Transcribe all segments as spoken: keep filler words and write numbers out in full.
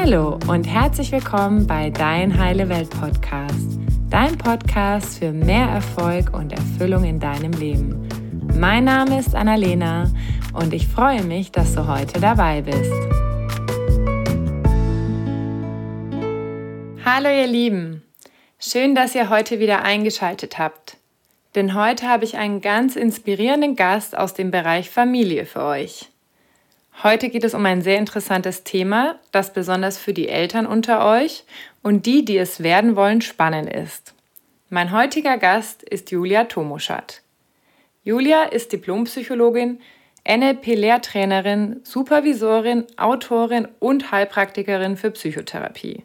Hallo und herzlich willkommen bei Dein Heile Welt Podcast, dein Podcast für mehr Erfolg und Erfüllung in deinem Leben. Mein Name ist Annalena und ich freue mich, dass du heute dabei bist. Hallo ihr Lieben, schön, dass ihr heute wieder eingeschaltet habt, denn heute habe ich einen ganz inspirierenden Gast aus dem Bereich Familie für euch. Heute geht es um ein sehr interessantes Thema, das besonders für die Eltern unter euch und die, die es werden wollen, spannend ist. Mein heutiger Gast ist Julia Tomoschat. Julia ist Diplompsychologin, N L P-Lehrtrainerin, Supervisorin, Autorin und Heilpraktikerin für Psychotherapie.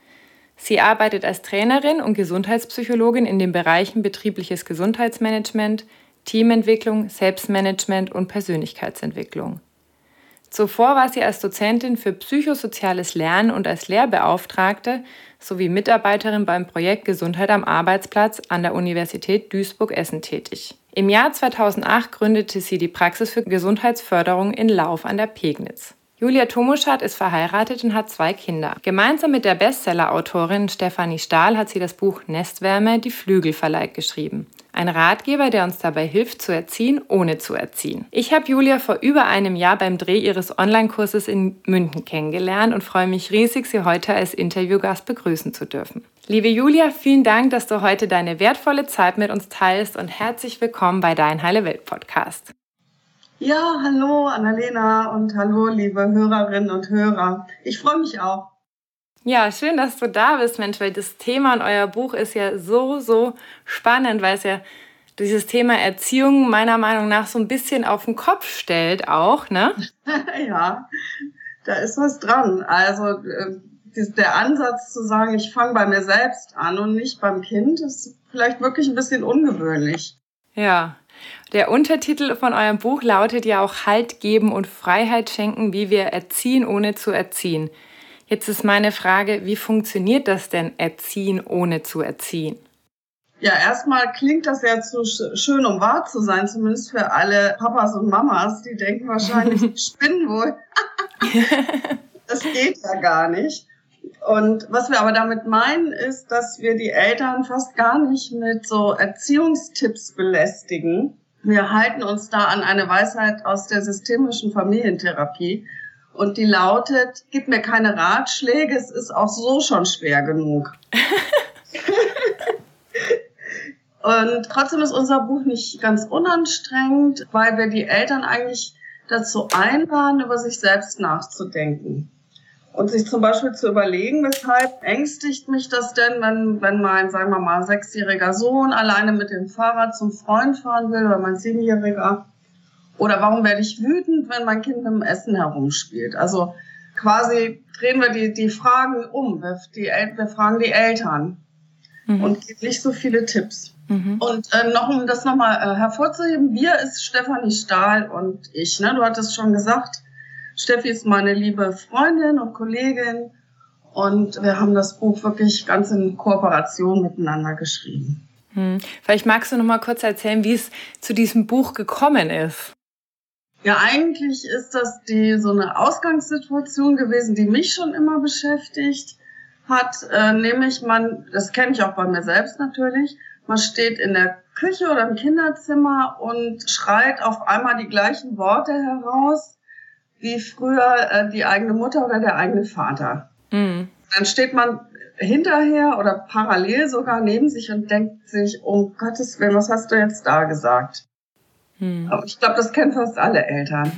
Sie arbeitet als Trainerin und Gesundheitspsychologin in den Bereichen betriebliches Gesundheitsmanagement, Teamentwicklung, Selbstmanagement und Persönlichkeitsentwicklung. Zuvor war sie als Dozentin für psychosoziales Lernen und als Lehrbeauftragte sowie Mitarbeiterin beim Projekt Gesundheit am Arbeitsplatz an der Universität Duisburg-Essen tätig. Im Jahr zweitausendacht gründete sie die Praxis für Gesundheitsförderung in Lauf an der Pegnitz. Julia Tomoschat ist verheiratet und hat zwei Kinder. Gemeinsam mit der Bestseller-Autorin Stefanie Stahl hat sie das Buch Nestwärme, die Flügel verleiht geschrieben. Ein Ratgeber, der uns dabei hilft, zu erziehen, ohne zu erziehen. Ich habe Julia vor über einem Jahr beim Dreh ihres Online-Kurses in München kennengelernt und freue mich riesig, sie heute als Interviewgast begrüßen zu dürfen. Liebe Julia, vielen Dank, dass du heute deine wertvolle Zeit mit uns teilst und herzlich willkommen bei Dein Heile Welt Podcast. Ja, hallo Annalena und hallo liebe Hörerinnen und Hörer. Ich freue mich auch. Ja, schön, dass du da bist, Mensch, weil das Thema in euer Buch ist ja so, so spannend, weil es ja dieses Thema Erziehung meiner Meinung nach so ein bisschen auf den Kopf stellt auch, ne? Ja, da ist was dran. Also der Ansatz zu sagen, ich fange bei mir selbst an und nicht beim Kind, ist vielleicht wirklich ein bisschen ungewöhnlich. Ja, der Untertitel von eurem Buch lautet ja auch Halt geben und Freiheit schenken, wie wir erziehen, ohne zu erziehen. Jetzt ist meine Frage, wie funktioniert das denn, erziehen, ohne zu erziehen? Ja, erstmal klingt das ja zu schön, um wahr zu sein, zumindest für alle Papas und Mamas. Die denken wahrscheinlich, die spinnen wohl. Das geht ja gar nicht. Und was wir aber damit meinen, ist, dass wir die Eltern fast gar nicht mit so Erziehungstipps belästigen. Wir halten uns da an eine Weisheit aus der systemischen Familientherapie. Und die lautet, gib mir keine Ratschläge, es ist auch so schon schwer genug. Und trotzdem ist unser Buch nicht ganz unanstrengend, weil wir die Eltern eigentlich dazu einladen, über sich selbst nachzudenken. Und sich zum Beispiel zu überlegen, weshalb ängstigt mich das denn, wenn, wenn mein, sagen wir mal, sechsjähriger Sohn alleine mit dem Fahrrad zum Freund fahren will oder mein siebenjähriger. Oder warum werde ich wütend, wenn mein Kind mit dem Essen herumspielt? Also quasi drehen wir die, die Fragen um. Wir, die, wir fragen die Eltern mhm. und geben nicht so viele Tipps. Mhm. Und äh, noch um das nochmal äh, hervorzuheben, wir ist Stefanie Stahl und ich. Ne? Du hattest schon gesagt, Steffi ist meine liebe Freundin und Kollegin. Und wir haben das Buch wirklich ganz in Kooperation miteinander geschrieben. Hm. Vielleicht magst du noch mal kurz erzählen, wie es zu diesem Buch gekommen ist. Ja, eigentlich ist das die so eine Ausgangssituation gewesen, die mich schon immer beschäftigt hat. Äh, nämlich man, das kenne ich auch bei mir selbst natürlich, man steht in der Küche oder im Kinderzimmer und schreit auf einmal die gleichen Worte heraus, wie früher äh, die eigene Mutter oder der eigene Vater. Mhm. Dann steht man hinterher oder parallel sogar neben sich und denkt sich, um Gottes Willen, was hast du jetzt da gesagt? Hm. Aber ich glaube, das kennen fast alle Eltern.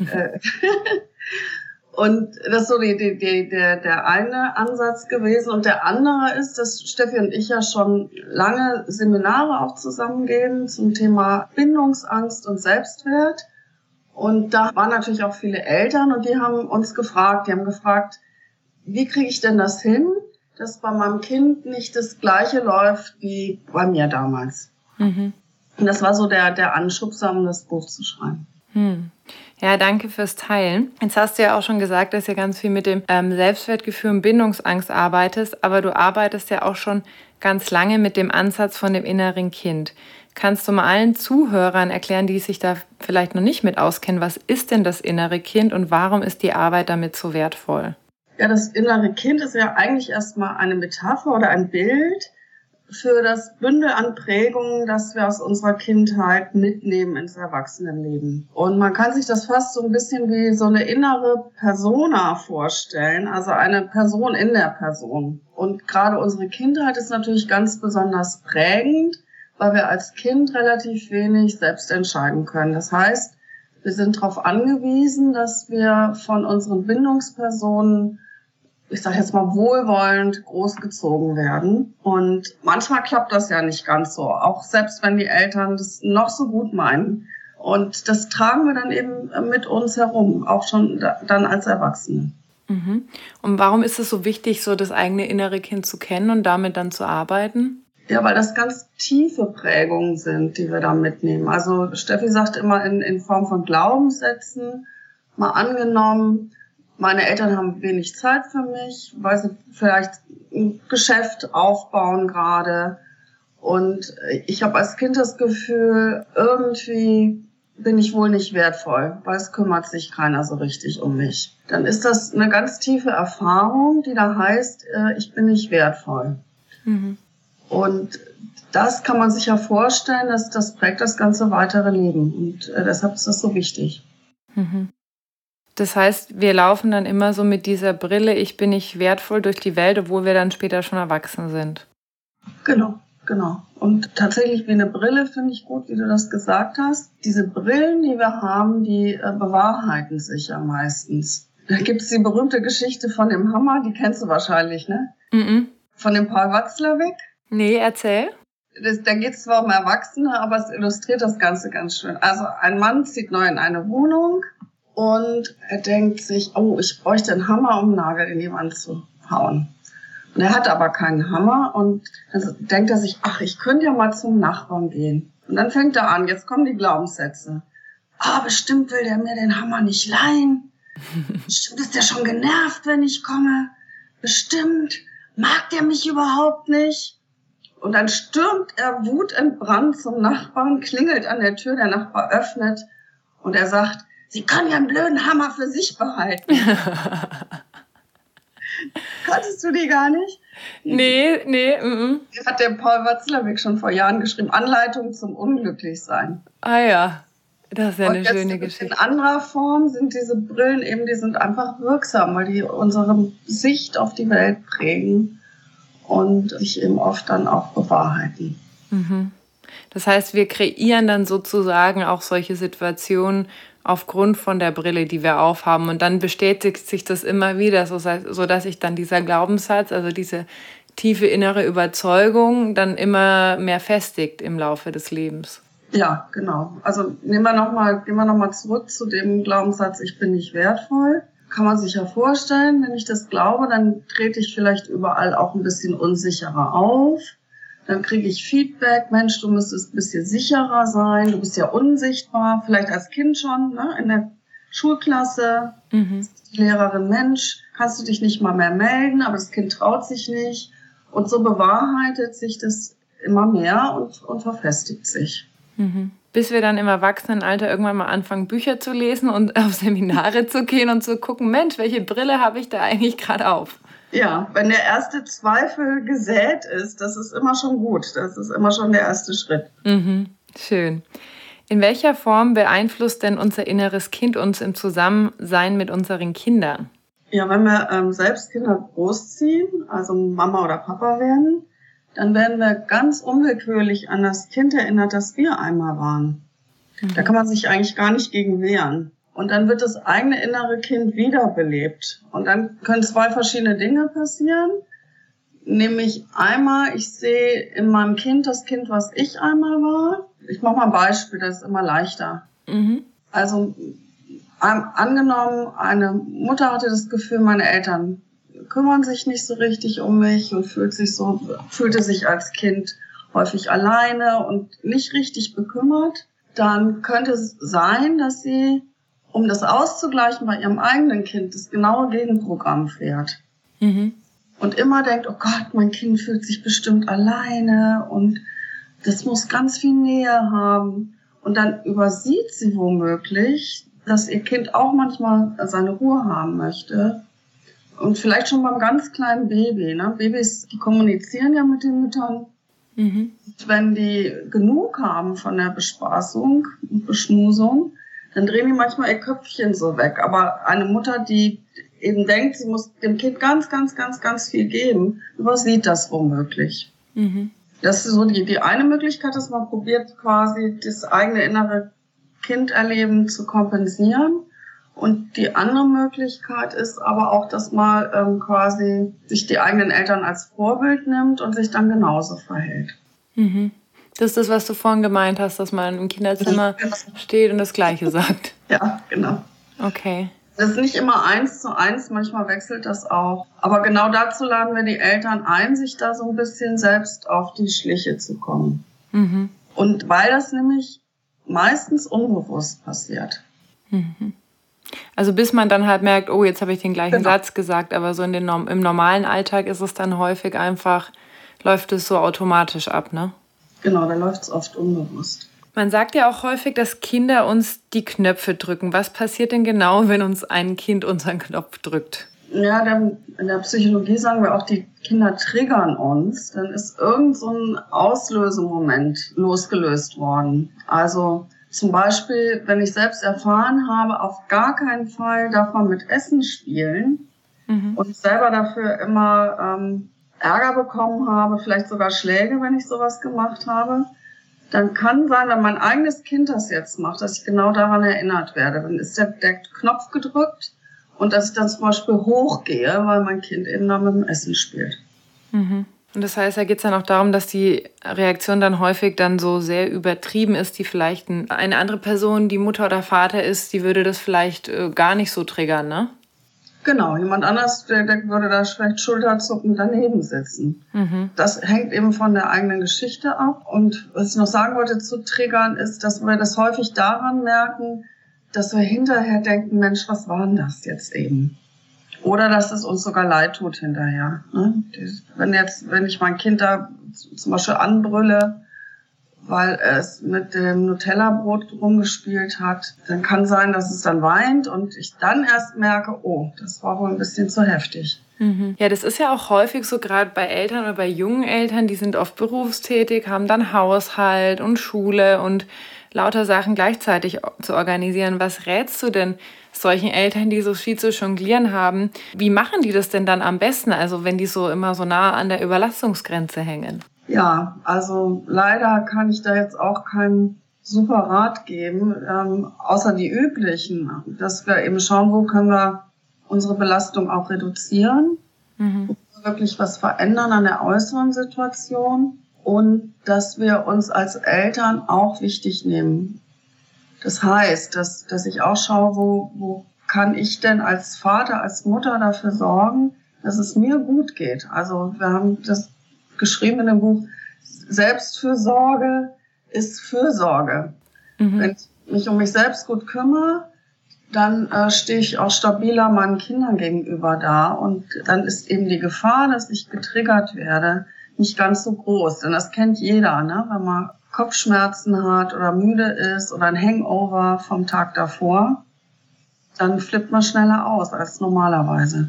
Und das ist so die, die, die, der, der eine Ansatz gewesen. Und der andere ist, dass Steffi und ich ja schon lange Seminare auch zusammen geben zum Thema Bindungsangst und Selbstwert. Und da waren natürlich auch viele Eltern und die haben uns gefragt, die haben gefragt, wie kriege ich denn das hin, dass bei meinem Kind nicht das Gleiche läuft wie bei mir damals. Mhm. Und das war so der, der Anschubser, um das Buch zu schreiben. Hm. Ja, danke fürs Teilen. Jetzt hast du ja auch schon gesagt, dass du ganz viel mit dem ähm, Selbstwertgefühl und Bindungsangst arbeitest, aber du arbeitest ja auch schon ganz lange mit dem Ansatz von dem inneren Kind. Kannst du mal allen Zuhörern erklären, die sich da vielleicht noch nicht mit auskennen, was ist denn das innere Kind und warum ist die Arbeit damit so wertvoll? Ja, das innere Kind ist ja eigentlich erstmal eine Metapher oder ein Bild für das Bündel an Prägungen, das wir aus unserer Kindheit mitnehmen ins Erwachsenenleben. Und man kann sich das fast so ein bisschen wie so eine innere Persona vorstellen, also eine Person in der Person. Und gerade unsere Kindheit ist natürlich ganz besonders prägend, weil wir als Kind relativ wenig selbst entscheiden können. Das heißt, wir sind darauf angewiesen, dass wir von unseren Bindungspersonen, ich sage jetzt mal wohlwollend, großgezogen werden. Und manchmal klappt das ja nicht ganz so, auch selbst wenn die Eltern das noch so gut meinen. Und das tragen wir dann eben mit uns herum, auch schon da, dann als Erwachsene. Mhm. Und warum ist es so wichtig, so das eigene innere Kind zu kennen und damit dann zu arbeiten? Ja, weil das ganz tiefe Prägungen sind, die wir da mitnehmen. Also Steffi sagt immer in, in Form von Glaubenssätzen, mal angenommen, meine Eltern haben wenig Zeit für mich, weil sie vielleicht ein Geschäft aufbauen gerade. Und ich habe als Kind das Gefühl, irgendwie bin ich wohl nicht wertvoll, weil es kümmert sich keiner so richtig um mich. Dann ist das eine ganz tiefe Erfahrung, die da heißt, ich bin nicht wertvoll. Mhm. Und das kann man sich ja vorstellen, dass das prägt das ganze weitere Leben. Und deshalb ist das so wichtig. Mhm. Das heißt, wir laufen dann immer so mit dieser Brille, ich bin nicht wertvoll durch die Welt, obwohl wir dann später schon erwachsen sind. Genau, genau. Und tatsächlich wie eine Brille finde ich gut, wie du das gesagt hast. Diese Brillen, die wir haben, die äh, bewahrheiten sich ja meistens. Da gibt es die berühmte Geschichte von dem Hammer, die kennst du wahrscheinlich, ne? Mhm. Von dem Paul Watzlawick. Nee, erzähl. Das, da geht es zwar um Erwachsene, aber es illustriert das Ganze ganz schön. Also ein Mann zieht neu in eine Wohnung. Und er denkt sich, oh, ich bräuchte einen Hammer, um einen Nagel in die Wand zu hauen. Und er hat aber keinen Hammer und dann denkt er sich, ach, ich könnte ja mal zum Nachbarn gehen. Und dann fängt er an, jetzt kommen die Glaubenssätze. Ah, bestimmt will der mir den Hammer nicht leihen. Bestimmt ist der schon genervt, wenn ich komme. Bestimmt mag der mich überhaupt nicht. Und dann stürmt er wutentbrannt zum Nachbarn, klingelt an der Tür, der Nachbar öffnet und er sagt, Sie können ja einen blöden Hammer für sich behalten. Kanntest du die gar nicht? Nee, nee. Mm-mm. Das hat der Paul Watzlawick schon vor Jahren geschrieben. Anleitung zum Unglücklichsein. Ah ja, das ist ja und eine schöne Geschichte. In anderer Form sind diese Brillen eben, die sind einfach wirksam, weil die unsere Sicht auf die Welt prägen und sich eben oft dann auch bewahrheiten. Mhm. Das heißt, wir kreieren dann sozusagen auch solche Situationen aufgrund von der Brille, die wir aufhaben. Und dann bestätigt sich das immer wieder, sodass sich dann dieser Glaubenssatz, also diese tiefe innere Überzeugung, dann immer mehr festigt im Laufe des Lebens. Ja, genau. Also nehmen wir noch mal, gehen wir nochmal zurück zu dem Glaubenssatz, ich bin nicht wertvoll. Kann man sich ja vorstellen, wenn ich das glaube, dann trete ich vielleicht überall auch ein bisschen unsicherer auf. Dann kriege ich Feedback, Mensch, du müsstest ein bisschen sicherer sein, du bist ja unsichtbar, vielleicht als Kind schon, ne, in der Schulklasse. Mhm. Die Lehrerin, Mensch, kannst du dich nicht mal mehr melden, aber das Kind traut sich nicht. Und so bewahrheitet sich das immer mehr und, und verfestigt sich. Mhm. Bis wir dann im Erwachsenenalter irgendwann mal anfangen, Bücher zu lesen und auf Seminare zu gehen und zu gucken, Mensch, welche Brille habe ich da eigentlich gerade auf? Ja, wenn der erste Zweifel gesät ist, das ist immer schon gut. Das ist immer schon der erste Schritt. Mhm, schön. In welcher Form beeinflusst denn unser inneres Kind uns im Zusammensein mit unseren Kindern? Ja, wenn wir ähm, selbst Kinder großziehen, also Mama oder Papa werden, dann werden wir ganz unwillkürlich an das Kind erinnert, das wir einmal waren. Mhm. Da kann man sich eigentlich gar nicht gegen wehren. Und dann wird das eigene innere Kind wiederbelebt. Und dann können zwei verschiedene Dinge passieren. Nämlich einmal, ich sehe in meinem Kind das Kind, was ich einmal war. Ich mache mal ein Beispiel, das ist immer leichter. Mhm. Also angenommen, eine Mutter hatte das Gefühl, meine Eltern kümmern sich nicht so richtig um mich und fühlt sich so, fühlte sich als Kind häufig alleine und nicht richtig bekümmert. Dann könnte es sein, dass sie, um das auszugleichen, bei ihrem eigenen Kind das genaue Gegenprogramm fährt. Mhm. Und immer denkt, oh Gott, mein Kind fühlt sich bestimmt alleine und das muss ganz viel Nähe haben. Und dann übersieht sie womöglich, dass ihr Kind auch manchmal seine Ruhe haben möchte Und vielleicht schon beim ganz kleinen Baby. Ne? Babys, die kommunizieren ja mit den Müttern. Mhm. Wenn die genug haben von der Bespaßung und Beschmusung, dann drehen die manchmal ihr Köpfchen so weg. Aber eine Mutter, die eben denkt, sie muss dem Kind ganz, ganz, ganz, ganz viel geben, übersieht das womöglich. Mhm. Das ist so die, die eine Möglichkeit, dass man probiert, quasi das eigene innere Kinderleben zu kompensieren. Und die andere Möglichkeit ist aber auch, dass man ähm, quasi sich die eigenen Eltern als Vorbild nimmt und sich dann genauso verhält. Mhm. Das ist das, was du vorhin gemeint hast, dass man im Kinderzimmer ja, steht und das Gleiche sagt. Ja, genau. Okay. Das ist nicht immer eins zu eins, manchmal wechselt das auch. Aber genau dazu laden wir die Eltern ein, sich da so ein bisschen selbst auf die Schliche zu kommen. Mhm. Und weil das nämlich meistens unbewusst passiert. Mhm. Also bis man dann halt merkt, oh, jetzt habe ich den gleichen genau. Satz gesagt, aber so in den, im normalen Alltag ist es dann häufig einfach, läuft es so automatisch ab, ne? Genau, da läuft es oft unbewusst. Man sagt ja auch häufig, dass Kinder uns die Knöpfe drücken. Was passiert denn genau, wenn uns ein Kind unseren Knopf drückt? Ja, dann in der Psychologie sagen wir auch, die Kinder triggern uns. Dann ist irgend so ein Auslösemoment losgelöst worden. Also zum Beispiel, wenn ich selbst erfahren habe, auf gar keinen Fall darf man mit Essen spielen mhm. und ich selber dafür immer ähm, Ärger bekommen habe, vielleicht sogar Schläge, wenn ich sowas gemacht habe, dann kann sein, wenn mein eigenes Kind das jetzt macht, dass ich genau daran erinnert werde. Dann ist der, der Knopf gedrückt und dass ich dann zum Beispiel hochgehe, weil mein Kind eben da mit dem Essen spielt. Mhm. Und das heißt, da geht es dann auch darum, dass die Reaktion dann häufig dann so sehr übertrieben ist, die vielleicht eine andere Person, die Mutter oder Vater ist, die würde das vielleicht gar nicht so triggern, ne? Genau, jemand anders, der, der würde da vielleicht schulterzuckend daneben sitzen. Mhm. Das hängt eben von der eigenen Geschichte ab. Und was ich noch sagen wollte zu Triggern ist, dass wir das häufig daran merken, dass wir hinterher denken, Mensch, was war denn das jetzt eben? Oder dass es uns sogar leid tut hinterher. Ne? Wenn jetzt, wenn ich mein Kind da zum Beispiel anbrülle, weil es mit dem Nutella-Brot rumgespielt hat, dann kann sein, dass es dann weint und ich dann erst merke, oh, das war wohl ein bisschen zu heftig. Mhm. Ja, das ist ja auch häufig so, gerade bei Eltern oder bei jungen Eltern, die sind oft berufstätig, haben dann Haushalt und Schule und lauter Sachen gleichzeitig zu organisieren. Was rätst du denn solchen Eltern, die so viel zu jonglieren haben? Wie machen die das denn dann am besten, also wenn die so immer so nah an der Überlastungsgrenze hängen? Ja, also leider kann ich da jetzt auch keinen super Rat geben, ähm, außer die üblichen, dass wir eben schauen, wo können wir unsere Belastung auch reduzieren, mhm. wo können wir wirklich was verändern an der äußeren Situation und dass wir uns als Eltern auch wichtig nehmen. Das heißt, dass, dass ich auch schaue, wo, wo kann ich denn als Vater, als Mutter dafür sorgen, dass es mir gut geht. Also wir haben das geschrieben in dem Buch, Selbstfürsorge ist Fürsorge. Mhm. Wenn ich mich um mich selbst gut kümmere, dann äh, stehe ich auch stabiler meinen Kindern gegenüber da und dann ist eben die Gefahr, dass ich getriggert werde, nicht ganz so groß. Denn das kennt jeder, ne? Wenn man Kopfschmerzen hat oder müde ist oder ein Hangover vom Tag davor, dann flippt man schneller aus als normalerweise.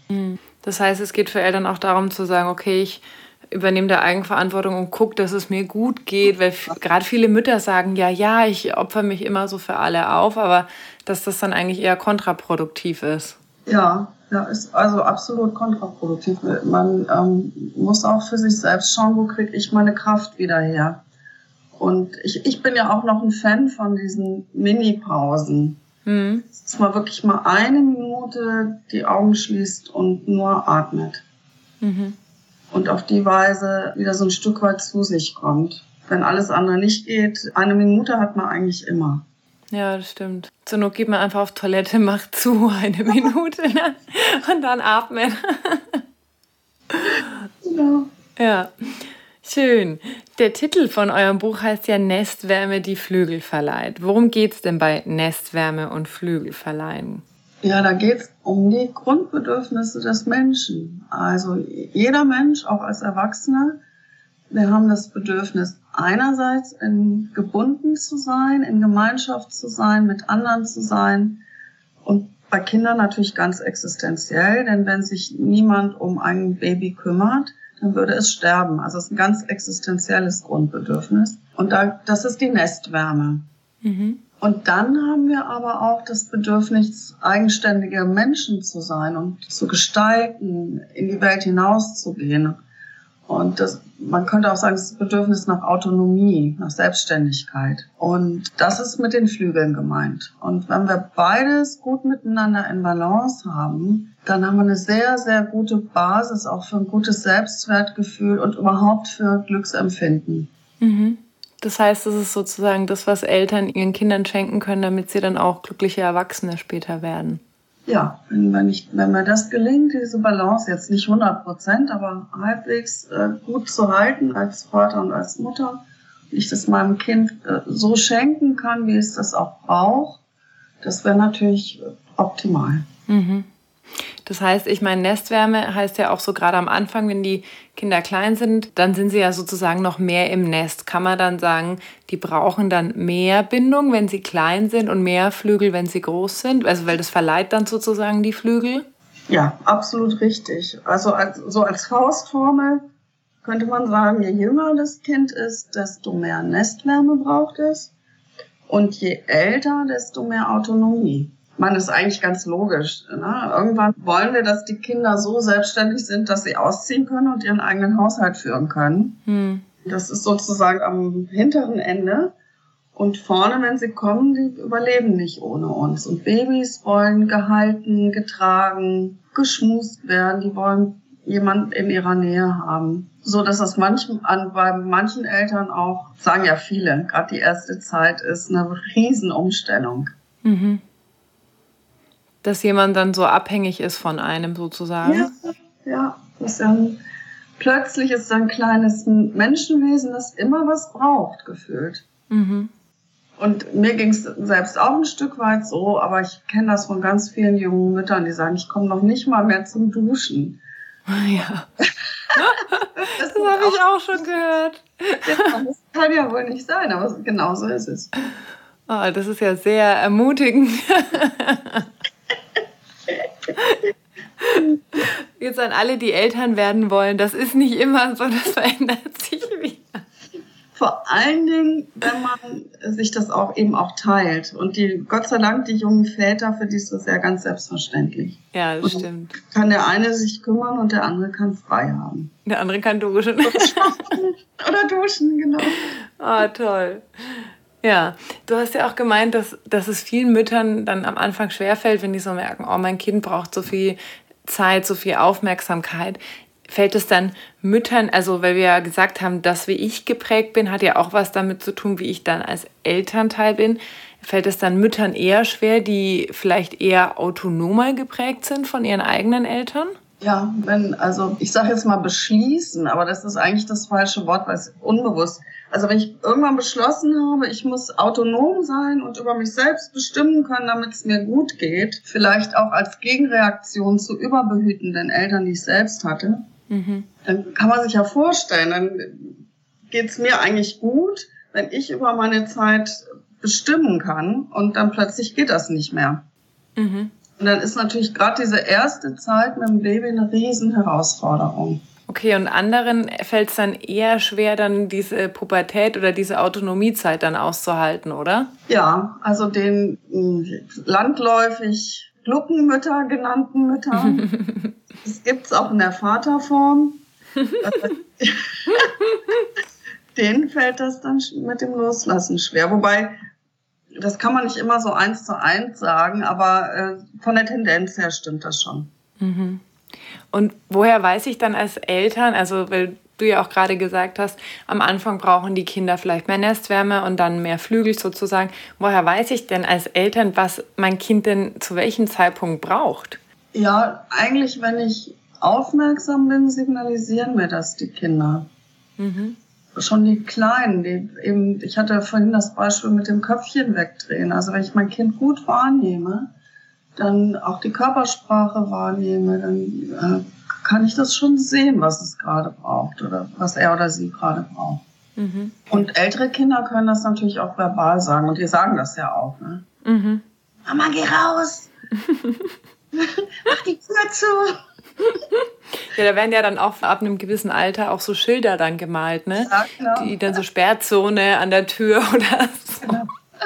Das heißt, es geht für Eltern auch darum zu sagen, okay, ich übernehme da Eigenverantwortung und gucke, dass es mir gut geht, weil f- gerade viele Mütter sagen, ja, ja, ich opfere mich immer so für alle auf, aber dass das dann eigentlich eher kontraproduktiv ist. Ja, ja, ist also absolut kontraproduktiv. Man ähm, muss auch für sich selbst schauen, wo kriege ich meine Kraft wieder her. Und ich, ich bin ja auch noch ein Fan von diesen Mini-Pausen. Mhm. Dass man wirklich mal eine Minute die Augen schließt und nur atmet. Mhm. Und auf die Weise wieder so ein Stück weit zu sich kommt. Wenn alles andere nicht geht, eine Minute hat man eigentlich immer. Ja, das stimmt. Zur Not geht man einfach auf Toilette, macht zu eine Minute ne? Und dann atmen. Genau. Ja, schön. Der Titel von eurem Buch heißt ja Nestwärme, die Flügel verleiht. Worum geht's denn bei Nestwärme und Flügelverleihen? Ja, da geht's um die Grundbedürfnisse des Menschen. Also jeder Mensch, auch als Erwachsener, wir haben das Bedürfnis, einerseits in, gebunden zu sein, in Gemeinschaft zu sein, mit anderen zu sein. Und bei Kindern natürlich ganz existenziell, denn wenn sich niemand um ein Baby kümmert, dann würde es sterben. Also es ist ein ganz existenzielles Grundbedürfnis. Und da, das ist die Nestwärme. Mhm. Und dann haben wir aber auch das Bedürfnis, eigenständige Menschen zu sein und zu gestalten, in die Welt hinauszugehen. Und das, man könnte auch sagen, das Bedürfnis nach Autonomie, nach Selbstständigkeit. Und das ist mit den Flügeln gemeint. Und wenn wir beides gut miteinander in Balance haben, dann haben wir eine sehr, sehr gute Basis auch für ein gutes Selbstwertgefühl und überhaupt für Glücksempfinden. Mhm. Das heißt, das ist sozusagen das, was Eltern ihren Kindern schenken können, damit sie dann auch glückliche Erwachsene später werden. Ja, wenn, wenn, ich, wenn mir das gelingt, diese Balance, jetzt nicht hundert Prozent, aber halbwegs äh, gut zu halten als Vater und als Mutter, und ich das meinem Kind äh, so schenken kann, wie es das auch braucht, das wäre natürlich äh, optimal. Mhm. Das heißt, ich meine, Nestwärme heißt ja auch so gerade am Anfang, wenn die Kinder klein sind, dann sind sie ja sozusagen noch mehr im Nest. Kann man dann sagen, die brauchen dann mehr Bindung, wenn sie klein sind und mehr Flügel, wenn sie groß sind? Also weil das verleiht dann sozusagen die Flügel? Ja, absolut richtig. Also als, so als Faustformel könnte man sagen, je jünger das Kind ist, desto mehr Nestwärme braucht es. Und je älter, desto mehr Autonomie. Man ist eigentlich ganz logisch. Ne? Irgendwann wollen wir, dass die Kinder so selbstständig sind, dass sie ausziehen können und ihren eigenen Haushalt führen können. Hm. Das ist sozusagen am hinteren Ende. Und vorne, wenn sie kommen, die überleben nicht ohne uns. Und Babys wollen gehalten, getragen, geschmust werden. Die wollen jemanden in ihrer Nähe haben. So dass das manchen, an, bei manchen Eltern auch, sagen ja viele, gerade die erste Zeit ist eine Riesenumstellung. Mhm. Dass jemand dann so abhängig ist von einem sozusagen. Ja, ja. Das ist ein, plötzlich ist es ein kleines Menschenwesen, das immer was braucht, gefühlt. Mhm. Und mir ging es selbst auch ein Stück weit so, aber ich kenne das von ganz vielen jungen Müttern, die sagen, ich komme noch nicht mal mehr zum Duschen. Ja. Das, das habe ich auch schon gehört. Ja, das kann ja wohl nicht sein, aber genau so ist es. Oh, das ist ja sehr ermutigend. Jetzt an alle, die Eltern werden wollen, das ist nicht immer so, das verändert sich wieder. Vor allen Dingen, wenn man sich das auch eben auch teilt. Und die, Gott sei Dank, die jungen Väter, für die ist das ja ganz selbstverständlich. Ja, das und stimmt. Kann der eine sich kümmern und der andere kann frei haben. Der andere kann duschen. Oder duschen, genau. Ah, toll. Ja, du hast ja auch gemeint, dass, dass es vielen Müttern dann am Anfang schwerfällt, wenn die so merken, oh, mein Kind braucht so viel Zeit, so viel Aufmerksamkeit. Fällt es dann Müttern, also weil wir ja gesagt haben, dass wie ich geprägt bin, hat ja auch was damit zu tun, wie ich dann als Elternteil bin. Fällt es dann Müttern eher schwer, die vielleicht eher autonomer geprägt sind von ihren eigenen Eltern? Ja, wenn, also ich sage jetzt mal beschließen, aber das ist eigentlich das falsche Wort, weil es unbewusst. Also wenn ich irgendwann beschlossen habe, ich muss autonom sein und über mich selbst bestimmen können, damit es mir gut geht, vielleicht auch als Gegenreaktion zu überbehütenden Eltern, die ich selbst hatte, mhm. dann kann man sich ja vorstellen, dann geht es mir eigentlich gut, wenn ich über meine Zeit bestimmen kann und dann plötzlich geht das nicht mehr. Mhm. Und dann ist natürlich gerade diese erste Zeit mit dem Baby eine riesen Herausforderung. Okay, und anderen fällt es dann eher schwer, dann diese Pubertät oder diese Autonomiezeit dann auszuhalten, oder? Ja, also den landläufig Gluckenmütter genannten Müttern. Das gibt es auch in der Vaterform. Denen fällt das dann mit dem Loslassen schwer. Wobei, das kann man nicht immer so eins zu eins sagen, aber äh, von der Tendenz her stimmt das schon. Mhm. Und woher weiß ich dann als Eltern, also weil du ja auch gerade gesagt hast, am Anfang brauchen die Kinder vielleicht mehr Nestwärme und dann mehr Flügel sozusagen. Woher weiß ich denn als Eltern, was mein Kind denn zu welchem Zeitpunkt braucht? Ja, eigentlich, wenn ich aufmerksam bin, signalisieren mir das die Kinder. Mhm. Schon die Kleinen, die eben, ich hatte vorhin das Beispiel mit dem Köpfchen wegdrehen. Also wenn ich mein Kind gut wahrnehme, dann auch die Körpersprache wahrnehme, dann äh, kann ich das schon sehen, was es gerade braucht oder was er oder sie gerade braucht. Mhm. Und ältere Kinder können das natürlich auch verbal sagen und die sagen das ja auch. Ne? Mhm. Mama, geh raus! Mach die Tür zu! Ja, da werden ja dann auch ab einem gewissen Alter auch so Schilder dann gemalt, ne? Ja, genau. Die dann so Sperrzone an der Tür oder so. Genau.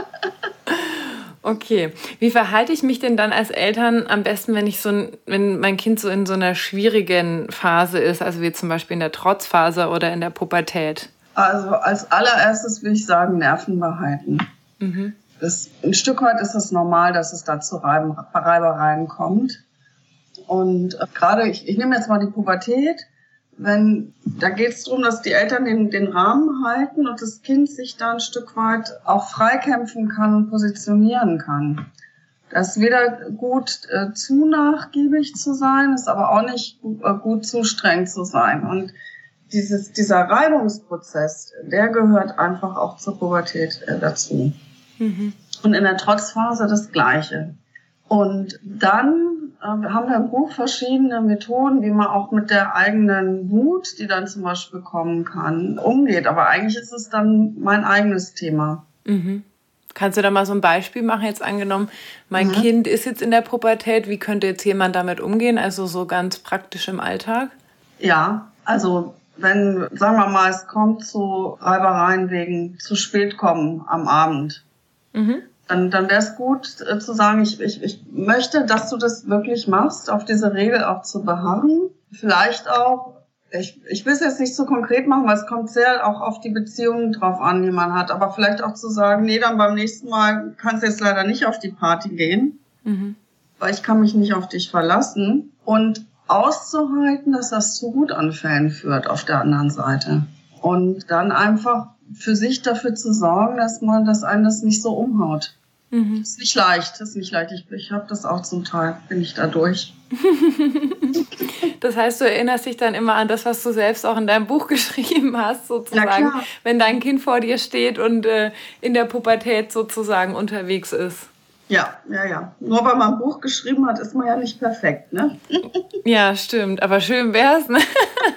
Okay. Wie verhalte ich mich denn dann als Eltern am besten, wenn ich so ein, wenn mein Kind so in so einer schwierigen Phase ist, also wie zum Beispiel in der Trotzphase oder in der Pubertät? Also als allererstes will ich sagen, Nerven behalten. Mhm. Das, ein Stück weit ist es normal, dass es da zu Reiben, Reibereien kommt. Und äh, gerade, ich, ich nehme jetzt mal die Pubertät, wenn, da geht es darum, dass die Eltern den, den Rahmen halten und das Kind sich da ein Stück weit auch freikämpfen kann und positionieren kann. Das ist weder gut äh, zu nachgiebig zu sein, ist aber auch nicht äh, gut zu streng zu sein. Und dieses, dieser Reibungsprozess, der gehört einfach auch zur Pubertät äh, dazu. Mhm. Und in der Trotzphase das Gleiche. Und dann äh, haben wir im Buch verschiedene Methoden, wie man auch mit der eigenen Wut, die dann zum Beispiel kommen kann, umgeht. Aber eigentlich ist es dann mein eigenes Thema. Mhm. Kannst du da mal so ein Beispiel machen? Jetzt angenommen, mein mhm. Kind ist jetzt in der Pubertät. Wie könnte jetzt jemand damit umgehen? Also so ganz praktisch im Alltag? Ja, also wenn, sagen wir mal, es kommt zu Reibereien wegen zu spät kommen am Abend. Mhm. Dann, dann wäre es gut äh, zu sagen, ich, ich, ich möchte, dass du das wirklich machst, auf diese Regel auch zu beharren. Vielleicht auch, ich, ich will es jetzt nicht so konkret machen, weil es kommt sehr auch auf die Beziehungen drauf an, die man hat. Aber vielleicht auch zu sagen, nee, dann beim nächsten Mal kannst du jetzt leider nicht auf die Party gehen, mhm. weil ich kann mich nicht auf dich verlassen. Und auszuhalten, dass das zu Wutanfällen führt auf der anderen Seite. Und dann einfach für sich dafür zu sorgen, dass man, dass einen das nicht so umhaut. Mhm. Das ist nicht leicht, das ist nicht leicht. Ich, ich habe das auch zum Teil, bin ich da durch. Das heißt, du erinnerst dich dann immer an das, was du selbst auch in deinem Buch geschrieben hast, sozusagen, wenn dein Kind vor dir steht und äh, in der Pubertät sozusagen unterwegs ist. Ja, ja, ja. Nur weil man ein Buch geschrieben hat, ist man ja nicht perfekt, ne? Ja, stimmt. Aber schön wär's, ne?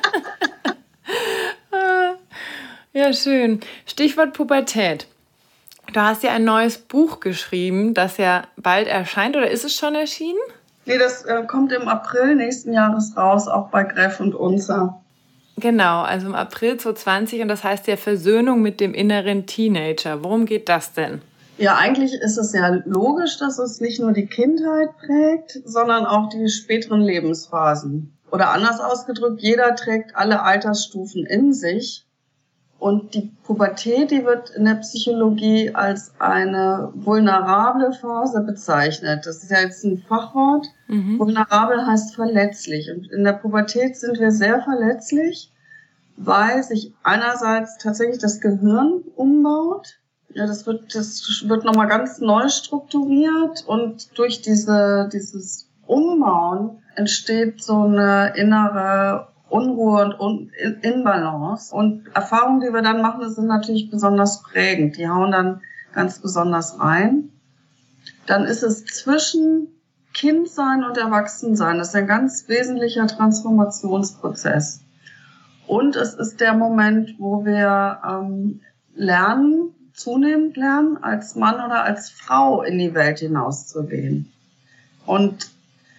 Ja, schön. Stichwort Pubertät. Du hast ja ein neues Buch geschrieben, das ja bald erscheint. Oder ist es schon erschienen? Nee, das äh, kommt im April nächsten Jahres raus, auch bei Greff und Unser. Genau, also im April zwanzig zwanzig. Und das heißt ja Versöhnung mit dem inneren Teenager. Worum geht das denn? Ja, eigentlich ist es ja logisch, dass es nicht nur die Kindheit prägt, sondern auch die späteren Lebensphasen. Oder anders ausgedrückt, jeder trägt alle Altersstufen in sich. Und die Pubertät, die wird in der Psychologie als eine vulnerable Phase bezeichnet. Das ist ja jetzt ein Fachwort. Mhm. Vulnerabel heißt verletzlich. Und in der Pubertät sind wir sehr verletzlich, weil sich einerseits tatsächlich das Gehirn umbaut. Ja, das wird, das wird nochmal ganz neu strukturiert und durch diese, dieses Umbauen entsteht so eine innere Unruhe und Un- Inbalance. Und Erfahrungen, die wir dann machen, das sind natürlich besonders prägend. Die hauen dann ganz besonders rein. Dann ist es zwischen Kindsein und Erwachsensein. Das ist ein ganz wesentlicher Transformationsprozess. Und es ist der Moment, wo wir ähm, lernen, zunehmend lernen, als Mann oder als Frau in die Welt hinauszugehen. Und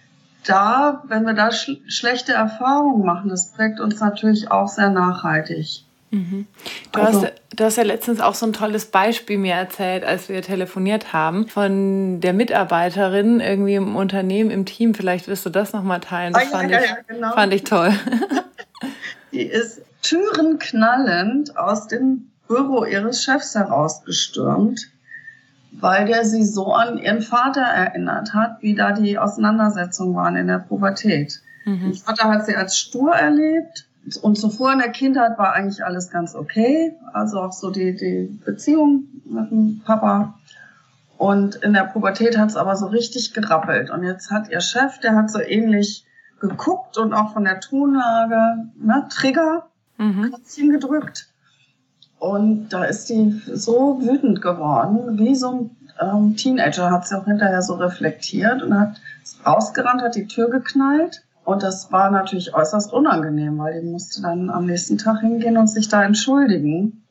da, wenn wir da sch- schlechte Erfahrungen machen, das prägt uns natürlich auch sehr nachhaltig. Mhm. Du, also, hast, du hast ja letztens auch so ein tolles Beispiel mir erzählt, als wir telefoniert haben, von der Mitarbeiterin irgendwie im Unternehmen, im Team. Vielleicht wirst du das nochmal teilen. Das ah, fand, ja, ich, ja, genau. fand ich toll. Die ist türenknallend aus dem Büro ihres Chefs herausgestürmt, weil der sie so an ihren Vater erinnert hat, wie da die Auseinandersetzungen waren in der Pubertät. Mhm. Der Vater hat sie als stur erlebt und zuvor in der Kindheit war eigentlich alles ganz okay, also auch so die, die Beziehung mit dem Papa. Und in der Pubertät hat es aber so richtig gerappelt. Und jetzt hat ihr Chef, der hat so ähnlich geguckt und auch von der Tonlage, ne, Trigger, mhm. Knöpfchen gedrückt. Und da ist die so wütend geworden, wie so ein ähm, Teenager, hat sie auch hinterher so reflektiert und hat rausgerannt, hat die Tür geknallt. Und das war natürlich äußerst unangenehm, weil die musste dann am nächsten Tag hingehen und sich da entschuldigen.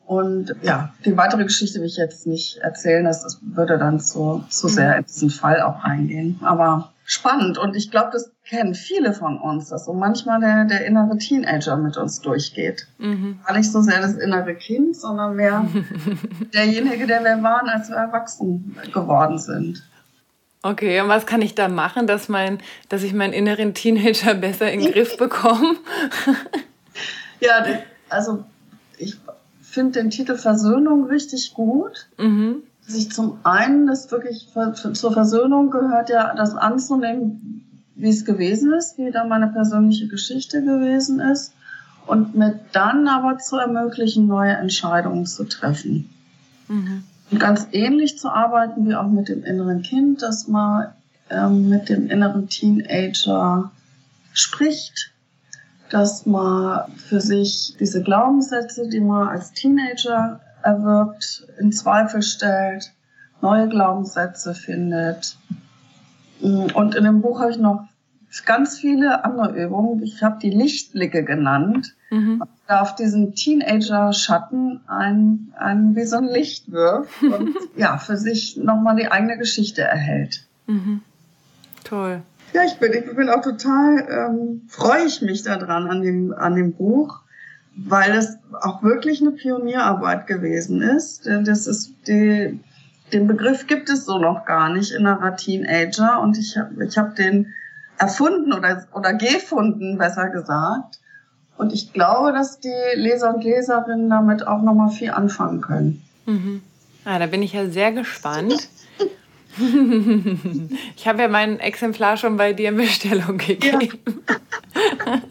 Und ja, die weitere Geschichte will ich jetzt nicht erzählen, das, das würde dann zu, zu sehr in diesen Fall auch reingehen. Aber spannend und ich glaube, das kennen viele von uns, dass so manchmal der, der innere Teenager mit uns durchgeht. Mhm. Gar nicht so sehr das innere Kind, sondern mehr derjenige, der wir waren, als wir erwachsen geworden sind. Okay, und was kann ich da machen, dass, mein, dass ich meinen inneren Teenager besser in den Griff bekomme? Ja, also ich finde den Titel Versöhnung richtig gut. Mhm. Sich zum einen, das wirklich zur Versöhnung gehört ja, das anzunehmen, wie es gewesen ist, wie da meine persönliche Geschichte gewesen ist und mir dann aber zu ermöglichen, neue Entscheidungen zu treffen. Mhm. Und ganz ähnlich zu arbeiten wie auch mit dem inneren Kind, dass man ähm, mit dem inneren Teenager spricht, dass man für sich diese Glaubenssätze, die man als Teenager erwirbt, in Zweifel stellt, neue Glaubenssätze findet. Und in dem Buch habe ich noch ganz viele andere Übungen. Ich habe die Lichtblicke genannt. Mhm. Da auf diesen Teenager-Schatten ein, ein, wie so ein Licht wirft und ja, für sich nochmal die eigene Geschichte erhält. Mhm. Toll. Ja, ich bin, ich bin auch total, ähm, freue ich mich daran an dem, an dem Buch, weil es auch wirklich eine Pionierarbeit gewesen ist. Das ist die, den Begriff gibt es so noch gar nicht, innerer Teenager. Und ich habe ich hab den erfunden oder, oder gefunden, besser gesagt. Und ich glaube, dass die Leser und Leserinnen damit auch nochmal viel anfangen können. Mhm. Ah, da bin ich ja sehr gespannt. Ich habe ja mein Exemplar schon bei dir in Bestellung gegeben. Ja.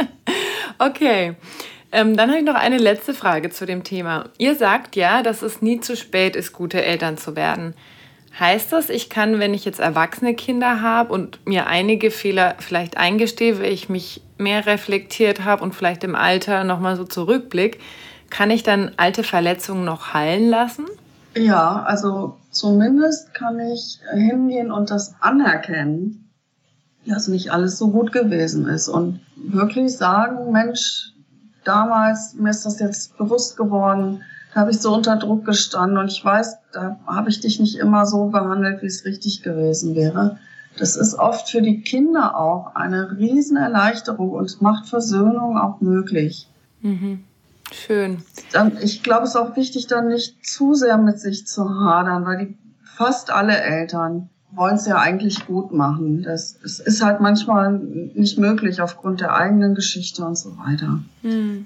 Okay. Ähm, dann habe ich noch eine letzte Frage zu dem Thema. Ihr sagt ja, dass es nie zu spät ist, gute Eltern zu werden. Heißt das, ich kann, wenn ich jetzt erwachsene Kinder habe und mir einige Fehler vielleicht eingestehe, weil ich mich mehr reflektiert habe und vielleicht im Alter nochmal so zurückblicke, kann ich dann alte Verletzungen noch heilen lassen? Ja, also zumindest kann ich hingehen und das anerkennen, dass nicht alles so gut gewesen ist und wirklich sagen, Mensch, damals, mir ist das jetzt bewusst geworden, da habe ich so unter Druck gestanden und ich weiß, da habe ich dich nicht immer so behandelt, wie es richtig gewesen wäre. Das ist oft für die Kinder auch eine riesen Erleichterung und macht Versöhnung auch möglich. Mhm. Schön. Dann, ich glaube, es ist auch wichtig, dann nicht zu sehr mit sich zu hadern, weil die, fast alle Eltern wollen es ja eigentlich gut machen. Das, das ist halt manchmal nicht möglich aufgrund der eigenen Geschichte und so weiter. Hm.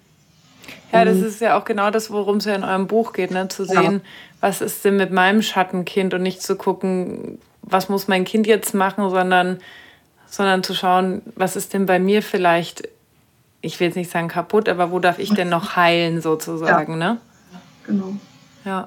Ja, das ist ja auch genau das, worum es ja in eurem Buch geht, ne? Zu sehen, ja, was ist denn mit meinem Schattenkind und nicht zu gucken, was muss mein Kind jetzt machen, sondern, sondern zu schauen, was ist denn bei mir vielleicht, ich will jetzt nicht sagen kaputt, aber wo darf ich denn noch heilen sozusagen, ja, ne? Genau. Ja.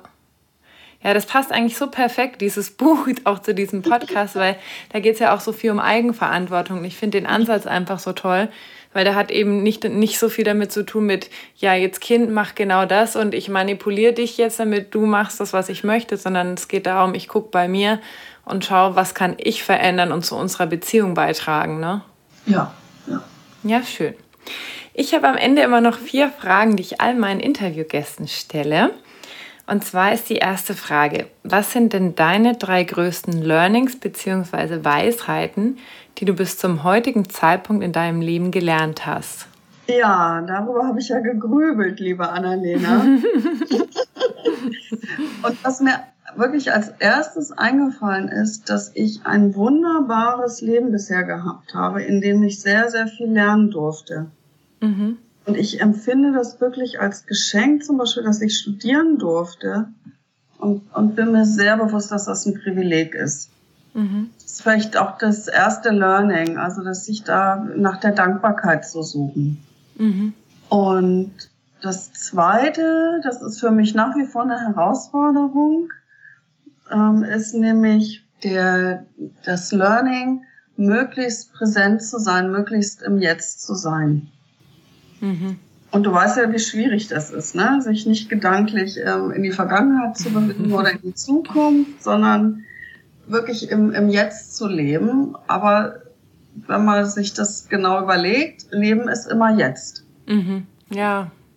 Ja, das passt eigentlich so perfekt, dieses Buch, auch zu diesem Podcast, weil da geht es ja auch so viel um Eigenverantwortung. Ich finde den Ansatz einfach so toll, weil der hat eben nicht, nicht so viel damit zu tun mit, ja, jetzt Kind, mach genau das und ich manipuliere dich jetzt, damit du machst das, was ich möchte, sondern es geht darum, ich gucke bei mir und schaue, was kann ich verändern und zu unserer Beziehung beitragen, ne? Ja, ja. Ja, schön. Ich habe am Ende immer noch vier Fragen, die ich all meinen Interviewgästen stelle. Und zwar ist die erste Frage, was sind denn deine drei größten Learnings bzw. Weisheiten, die du bis zum heutigen Zeitpunkt in deinem Leben gelernt hast? Ja, darüber habe ich ja gegrübelt, liebe Annalena. Und was mir wirklich als erstes eingefallen ist, dass ich ein wunderbares Leben bisher gehabt habe, in dem ich sehr, sehr viel lernen durfte. Mhm. Und ich empfinde das wirklich als Geschenk, zum Beispiel, dass ich studieren durfte und, und bin mir sehr bewusst, dass das ein Privileg ist. Mhm. Das ist vielleicht auch das erste Learning, also dass sich da nach der Dankbarkeit zu suchen. Mhm. Und das Zweite, das ist für mich nach wie vor eine Herausforderung, ähm, ist nämlich der, das Learning, möglichst präsent zu sein, möglichst im Jetzt zu sein. Mhm. Und du weißt ja, wie schwierig das ist, ne? Sich nicht gedanklich ähm, in die Vergangenheit zu bewegen oder in die Zukunft, sondern wirklich im, im Jetzt zu leben. Aber wenn man sich das genau überlegt, Leben ist immer jetzt. Mhm. Ja.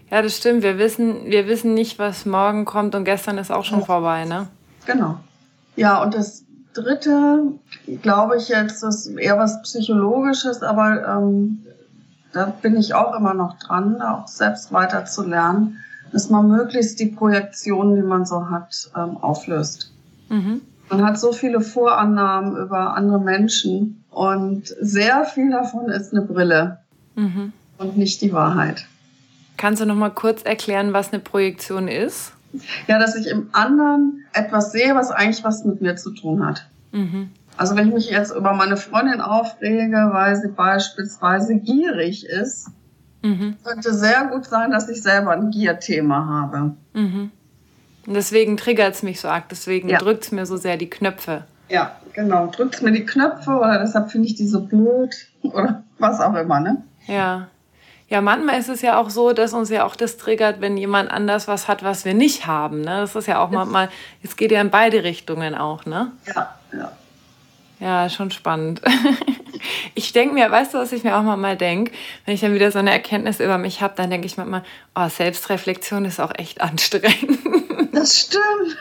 Ja, das stimmt. Wir wissen, wir wissen nicht, was morgen kommt und gestern ist auch schon vorbei, ne? Genau. Ja, und das Dritte, glaube ich jetzt, ist eher was Psychologisches, aber ähm, da bin ich auch immer noch dran, auch selbst weiter zu lernen, dass man möglichst die Projektionen, die man so hat, ähm, auflöst. Mhm. Man hat so viele Vorannahmen über andere Menschen und sehr viel davon ist eine Brille mhm. und nicht die Wahrheit. Kannst du noch mal kurz erklären, was eine Projektion ist? Ja, dass ich im anderen etwas sehe, was eigentlich was mit mir zu tun hat. Mhm. Also wenn ich mich jetzt über meine Freundin aufrege, weil sie beispielsweise gierig ist, mhm. könnte sehr gut sein, dass ich selber ein Gierthema habe. Mhm. Und deswegen triggert es mich so arg, deswegen ja. drückt es mir so sehr die Knöpfe. Ja, genau, drückt es mir die Knöpfe oder deshalb finde ich die so blöd oder was auch immer, ne? Ja. Ja, manchmal ist es ja auch so, dass uns ja auch das triggert, wenn jemand anders was hat, was wir nicht haben, ne? Das ist ja auch manchmal, es geht ja in beide Richtungen auch, ne? Ja, ja. Ja, schon spannend. Ich denke mir, weißt du, was ich mir auch manchmal denke? Wenn ich dann wieder so eine Erkenntnis über mich habe, dann denke ich manchmal, oh, Selbstreflexion ist auch echt anstrengend. Das stimmt.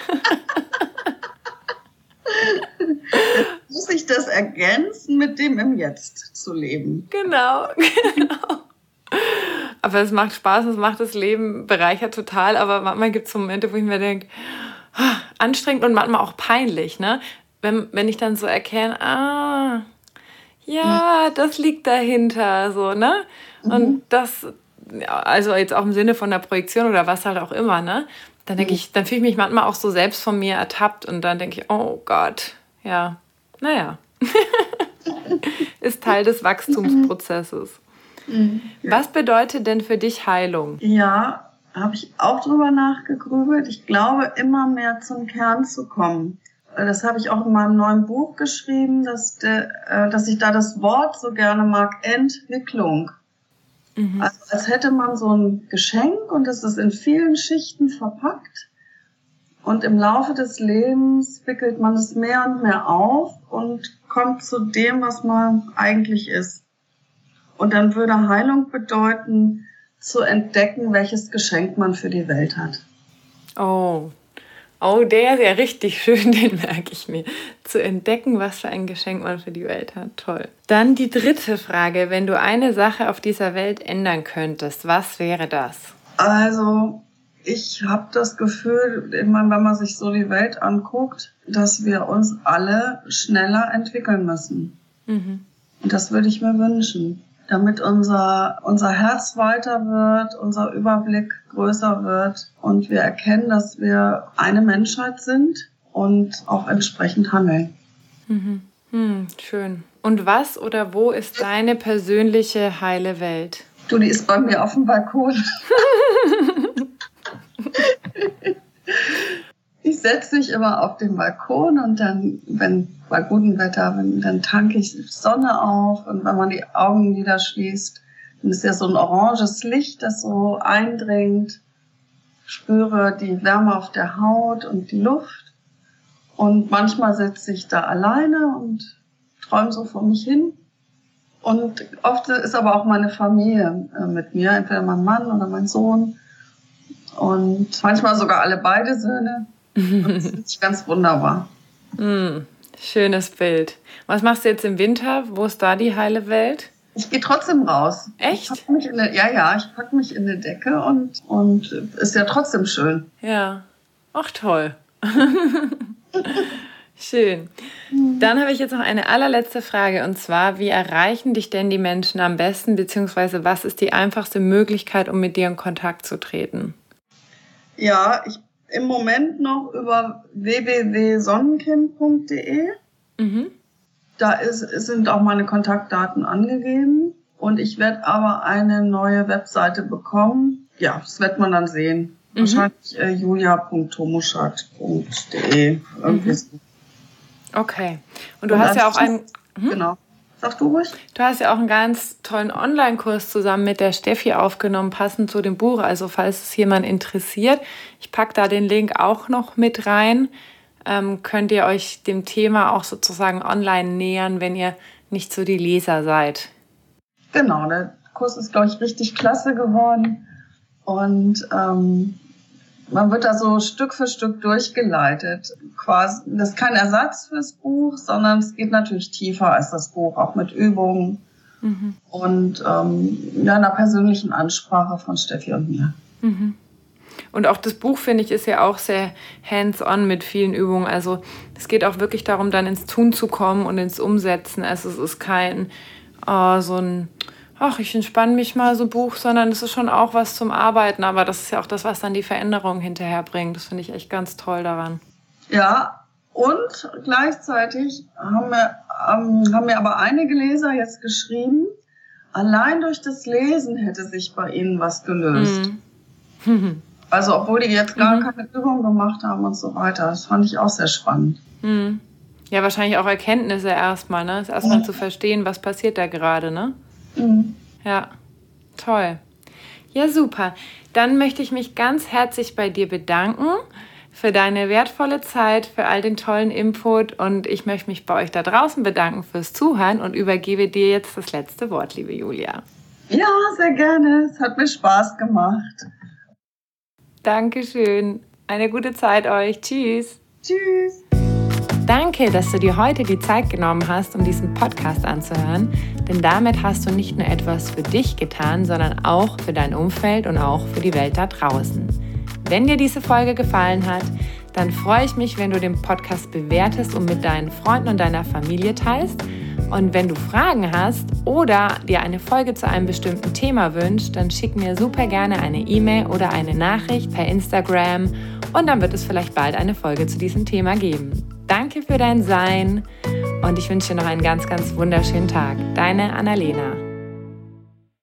Jetzt muss ich das ergänzen, mit dem im Jetzt zu leben. Genau, genau. Aber es macht Spaß, es macht das Leben, bereichert total, aber manchmal gibt es so Momente, wo ich mir denke, oh, anstrengend und manchmal auch peinlich, ne? Wenn, wenn ich dann so erkenne, ah, ja, das liegt dahinter, so, ne? Und mhm. das, also jetzt auch im Sinne von der Projektion oder was halt auch immer, ne? Dann denke mhm. ich, dann fühle ich mich manchmal auch so selbst von mir ertappt und dann denke ich, oh Gott, ja, naja. Ist Teil des Wachstumsprozesses. Mhm. Was bedeutet denn für dich Heilung? Ja, habe ich auch drüber nachgegrübelt. Ich glaube, immer mehr zum Kern zu kommen. Das habe ich auch in meinem neuen Buch geschrieben, dass, de, dass ich da das Wort so gerne mag, Entwicklung. Mhm. Also als hätte man so ein Geschenk und das ist in vielen Schichten verpackt. Und im Laufe des Lebens wickelt man es mehr und mehr auf und kommt zu dem, was man eigentlich ist. Und dann würde Heilung bedeuten, zu entdecken, welches Geschenk man für die Welt hat. Oh, oh, der ist ja richtig schön, den merke ich mir. Zu entdecken, was für ein Geschenk man für die Welt hat. Toll. Dann die dritte Frage. Wenn du eine Sache auf dieser Welt ändern könntest, was wäre das? Also, ich habe das Gefühl, ich meine, wenn man sich so die Welt anguckt, dass wir uns alle schneller entwickeln müssen. Mhm. Und das würde ich mir wünschen, damit unser, unser Herz weiter wird, unser Überblick größer wird und wir erkennen, dass wir eine Menschheit sind und auch entsprechend handeln. Mhm. Hm, schön. Und was oder wo ist deine persönliche heile Welt? Du, die ist bei mir auf dem Balkon. Ich setze mich immer auf den Balkon und dann, wenn bei gutem Wetter, wenn, dann tanke ich Sonne auf und wenn man die Augen wieder schließt, dann ist ja so ein oranges Licht, das so eindringt. Spüre die Wärme auf der Haut und die Luft und manchmal sitze ich da alleine und träume so vor mich hin. Und oft ist aber auch meine Familie äh, mit mir, entweder mein Mann oder mein Sohn und manchmal sogar alle beide Söhne. Das ist ganz wunderbar. Mm, schönes Bild. Was machst du jetzt im Winter? Wo ist da die heile Welt? Ich gehe trotzdem raus. Echt? Ich pack mich in eine, ja, ja, ich packe mich in eine Decke und, und ist ja trotzdem schön. Ja, ach toll. Schön. Dann habe ich jetzt noch eine allerletzte Frage und zwar, wie erreichen dich denn die Menschen am besten, beziehungsweise was ist die einfachste Möglichkeit, um mit dir in Kontakt zu treten? Ja, ich im Moment noch über w w w punkt sonnenkind punkt d e. Mhm. Da ist, sind auch meine Kontaktdaten angegeben und ich werde aber eine neue Webseite bekommen. Ja, das wird man dann sehen. Mhm. Wahrscheinlich äh, julia punkt tomuschat punkt d e. Irgendwie mhm. so. Okay. Und du und hast ja auch einen... Hm? Genau. Sag du ruhig. Du hast ja auch einen ganz tollen Online-Kurs zusammen mit der Steffi aufgenommen, passend zu dem Buch. Also falls es jemand interessiert, ich packe da den Link auch noch mit rein. Ähm, könnt ihr euch dem Thema auch sozusagen online nähern, wenn ihr nicht so die Leser seid. Genau, der Kurs ist, glaube ich, richtig klasse geworden. Und ähm, man wird da so Stück für Stück durchgeleitet. Quasi, das ist kein Ersatz fürs Buch, sondern es geht natürlich tiefer als das Buch, auch mit Übungen mhm. und ähm, ja, einer persönlichen Ansprache von Steffi und mir. Mhm. Und auch das Buch, finde ich, ist ja auch sehr hands-on mit vielen Übungen. Also es geht auch wirklich darum, dann ins Tun zu kommen und ins Umsetzen. Also es ist kein oh, so ein, ach, ich entspanne mich mal so Buch, sondern es ist schon auch was zum Arbeiten. Aber das ist ja auch das, was dann die Veränderung hinterher bringt. Das finde ich echt ganz toll daran. Ja, und gleichzeitig haben wir, ähm, haben mir aber einige Leser jetzt geschrieben, allein durch das Lesen hätte sich bei ihnen was gelöst. Mhm. Also obwohl die jetzt gar mhm. keine Übung gemacht haben und so weiter. Das fand ich auch sehr spannend. Mhm. Ja, wahrscheinlich auch Erkenntnisse erstmal, ne? Das erstmal mhm. zu verstehen, was passiert da gerade, ne? Mhm. Ja, toll. Ja, super. Dann möchte ich mich ganz herzlich bei dir bedanken für deine wertvolle Zeit, für all den tollen Input und ich möchte mich bei euch da draußen bedanken fürs Zuhören und übergebe dir jetzt das letzte Wort, liebe Julia. Ja, sehr gerne. Es hat mir Spaß gemacht. Dankeschön. Eine gute Zeit euch. Tschüss. Tschüss. Danke, dass du dir heute die Zeit genommen hast, um diesen Podcast anzuhören, denn damit hast du nicht nur etwas für dich getan, sondern auch für dein Umfeld und auch für die Welt da draußen. Wenn dir diese Folge gefallen hat, dann freue ich mich, wenn du den Podcast bewertest und mit deinen Freunden und deiner Familie teilst. Und wenn du Fragen hast oder dir eine Folge zu einem bestimmten Thema wünschst, dann schick mir super gerne eine E-Mail oder eine Nachricht per Instagram und dann wird es vielleicht bald eine Folge zu diesem Thema geben. Danke für dein Sein und ich wünsche dir noch einen ganz, ganz wunderschönen Tag. Deine Annalena.